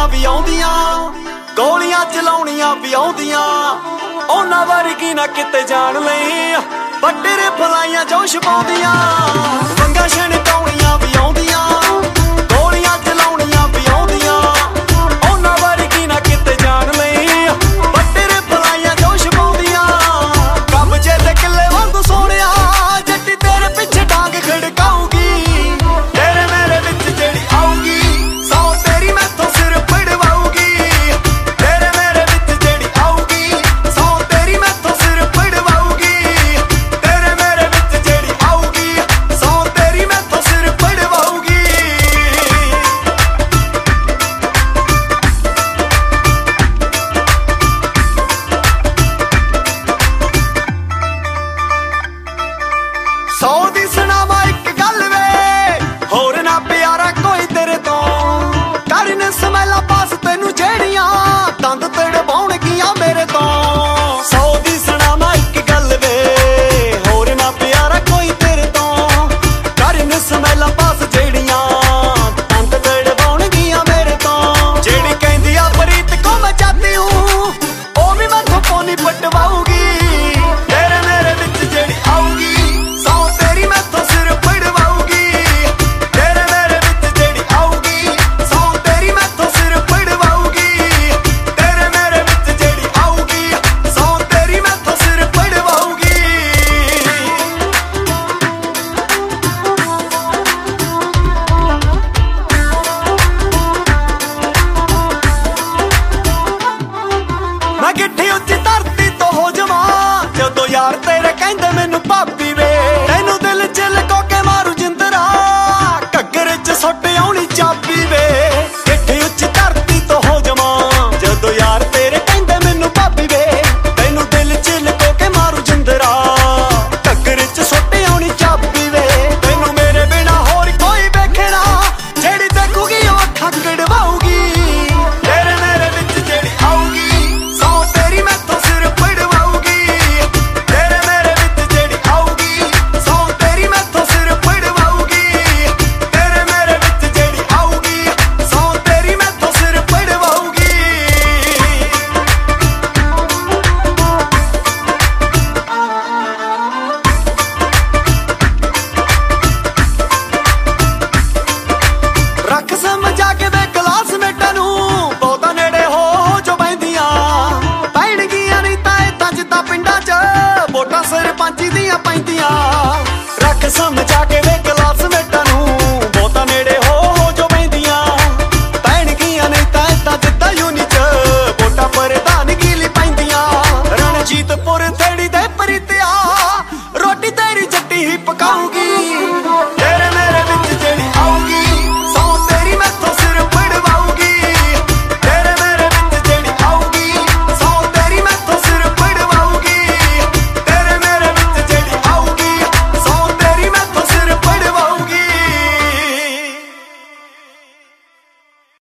ਵੀ ਆਉਂਦੀਆਂ, ਗੋਲੀਆਂ ਚਲਾਉਣੀਆਂ ਵੀ ਆਉਂਦੀਆਂ। ਉਹਨਾਂ ਵਰਗੀ ਨਾ ਕਿਤੇ ਜਾਣ ਲਈ ਬੱਟਰੇ ਫਲਾਈਆਂ ਜੋਸ਼ ਪਾਉਂਦੀਆਂ। ਵੰਗਾਂ ਛਣਕਾਉਣੀਆਂ ਵੀ ਆਉਂਦੀਆਂ, ਗੋਲੀਆਂ ਚਲਾਉਣੀਆਂ ਵੀ ਆਉਂਦੀਆਂ। ਉਹਨਾਂ ਵਰਗੀ ਨਾ ਕਿਤੇ ਜਾਣ ਲਈ ਬੱਟਰੇ ਫਲਾਈਆਂ ਜੋਸ਼ ਪਾਉਂਦੀਆਂ। ਕਬਜੇ ਤੇ ਕਿੱਲੇ ਵਾਂਗੂ ਸੋਹਣਿਆ ਜੱਟੀ ਤੇਰੇ ਪਿੱਛੇ ਡਾਂਗ ਖੜਕਾਊਗੀ। ਤੇਰੇ ਮੇਰੇ ਵਿੱਚ ਜਿਹੜੀ ਆਊਗੀ ਸੌ ਤੇਰੀ ਮੈਥੋਂ ਸਿਰ ਪੜਵਾਊਗੀ। ਤੇਰੇ ਮੇਰੇ ਵਿੱਚ ਜਿਹੜੀ ਆਊਗੀ ਸੌ ਤੇਰੀ ਮੈਥੋਂ ਸਿਰ ਪੜਵਾਊਗੀ। ਤੇਰੇ ਮੇਰੇ ਵਿੱਚ ਜਿਹੜੀ ਆਊਗੀ ਸੌ ਤੇਰੀ ਮੈਥੋਂ ਸਿਰ ਪੜਵਾਊਗੀ। ਸੌ ਦੀ ਸੁਣਾਵਾਂ ਇੱਕ ਗੱਲ ਵੇ, ਹੋਰ ਨਾ ਪਿਆਰਾ ਕੋਈ ਤੇਰੇ ਤੋਂ। ਕਰਨ ਸਮੈਲਾ ਪਾਸ ਤੈਨੂੰ ਜਿਹੜੀਆਂ ਦੰਦ ਤੜਵਾਉਣਗੀਆਂ ਮੇਰੇ ਤੋਂ। ਸੌ ਦੀ ਸੁਣਾਵਾਂ ਇੱਕ ਗੱਲ ਵੇ, ਹੋਰ ਨਾ ਪਿਆਰਾ ਕੋਈ ਤੇਰੇ ਤੋਂ। ਕਰਨ ਸਮੈਲਾ ਪਾਸ ਜਿਹੜੀਆਂ ਦੰਦ ਤੜਵਾਉਣਗੀਆਂ ਮੇਰੇ ਤੋਂ। ਜਿਹੜੀ ਕਹਿੰਦੀ ਆ ਪ੍ਰੀਤ ਕੋ ਮੈਂ ਚਾਹਤੀ ਹੂੰ ਉਹ ਵੀ ਮੈਥੋਂ ਪੋਨੀ ਪਟਵਾਊਗੀ। ਤੇਰੇ ਮੇਰੇ ਵਿੱਚ ਜਿਹੜੀ ਆਊਗੀ ਸੌ ਤੇਰੀ ਮੈਥੋਂ ਸਿਰ ਪੜਵਾਊਗੀ। ਤੇਰੇ ਮੇਰੇ ਵਿੱਚ ਜਿਹੜੀ ਆਊਗੀ ਸੌ ਤੇਰੀ ਮੈਥੋਂ ਸਿਰ ਪੜਵਾਊਗੀ। ਤੇਰੇ ਮੇਰੇ ਵਿੱਚ ਜਿਹੜੀ ਆਊਗੀ ਸੌ ਤੇਰੀ ਮੈਥੋਂ ਸਿਰ ਪੜਵਾਊਗੀ। ਮੈਂ ਕਿੱਥੇ ਉੱਚੀ ਧਰਤੀ ਤੋਂ ਹੋ ਜਾਵਾਂ ਜਦੋਂ ਯਾਰ ਤੇਰੇ ਕਹਿੰਦੇ ਮੈਨੂੰ ਭਾਬੀ ਵੇ। ਤੈਨੂੰ ਦਿਲ ਚ ਲਕੋ ਕੇ ਮਾਰੂ ਜਿੰਦਰਾ ਘੱਗਰ ਚ ਸੁੱਟ ਆਉਣੀ ਚਾਬੀ ਵੇ। ਕਿੱਥੇ ਉੱਚੀ ਧਰਤੀ ਤੋਂ ਹੋ ਜਾਵਾਂ ਜਦੋਂ ਯਾਰ ਤੇਰੇ ਕਹਿੰਦੇ ਮੈਨੂੰ ਭਾਬੀ ਵੇ। ਤੈਨੂੰ ਦਿਲ ਚ ਲਕੋ ਕੇ ਮਾਰੂ ਜਿੰਦਰਾ ਘੱਗਰ ਚ ਸੁੱਟ ਆਉਣੀ ਚਾਬੀ ਵੇ। ਤੈਨੂੰ ਮੇਰੇ ਬਿਨਾ ਹੋਰ ਕੋਈ ਵੇਖਣਾ ਜਿਹੜੀ ਦੇਖੂਗੀ ਉਹ ਅੱਖਾਂ ਕਢਵਾਊਗੀ। ਤੇਰੇ ਮੇਰੇ ਵਿੱਚ ਜਿਹੜੀ ਆਊਗੀ ਸੌ ਤੇਰੀ ਮੈਥੋਂ ਸਿਰ ਪੜਵਾਊਗੀ। ਤੇਰੇ ਮੇਰੇ ਵਿੱਚ ਜਿਹੜੀ ਆਊਗੀ ਸੌ ਤੇਰੀ ਮੈਥੋਂ ਸਿਰ ਪੜਵਾਊਗੀ। ਤੇਰੇ ਮੇਰੇ ਵਿੱਚ ਜਿਹੜੀ ਆਊਗੀ ਸੌ ਤੇਰੀ ਮੈਥੋਂ ਸਿਰ ਪੜਵਾਊਗੀ। ਰੱਖ ਸਮਝਾ ਕੇ ਵੇ ਕਲਾਸਮੇਟਾਂ ਨੂੰ ਬਹੁਤਾ ਨੇੜੇ ਹੋ ਜੋ ਬਹਿੰਦੀਆਂ। ਪੈਣਗੀਆਂ ਨਹੀਂ ਤਾਂ ਏਦਾਂ ਜਿੱਦਾਂ ਪਿੰਡਾਂ 'ਚ ਵੋਟਾਂ ਸਰਪੰਚੀ ਦੀਆਂ ਪੈਂਦੀਆਂ। ਰੱਖ ਸਮਝਾ ਕੇ ਵੇ ਕਲਾਸਮੇਟਾਂ ਨੂੰ ਬਹੁਤਾ ਨੇੜੇ ਹੋ ਜੋ ਬਹਿੰਦੀਆਂ। ਪੈਣਗੀਆਂ ਨਹੀਂ ਤਾਂ ਏਦਾਂ ਜਿੱਦਾਂ ਯੂਨੀ 'ਚ ਵੋਟਾਂ ਪ੍ਰਧਾਨਗੀ ਲਈ ਪੈਂਦੀਆਂ। ਰਣਜੀਤਪੁਰ ਥੇੜੀ ਦੇ ਪਰਿਤਿਆ ਰੋਟੀ ਤੇਰੀ ਜੱਟੀ ਹੀ ਪਕਾਊਗੀ।